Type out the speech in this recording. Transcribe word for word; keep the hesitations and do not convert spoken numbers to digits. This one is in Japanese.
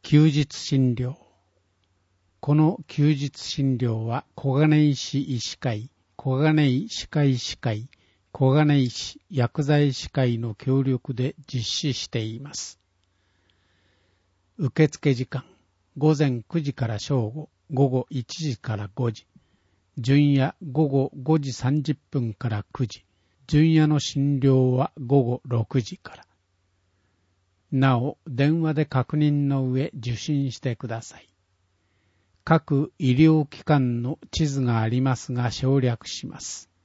休日診療。この休日診療は小金井市医師会、小金井歯科医師会、小金井市薬剤師会の協力で実施しています。受付時間、午前くじから正午、午後いちじからごじ、巡夜午後ごじさんじゅっぷんからくじ、巡夜の診療は午後ろくじから。なお、電話で確認の上受診してください。各医療機関の地図がありますが省略します。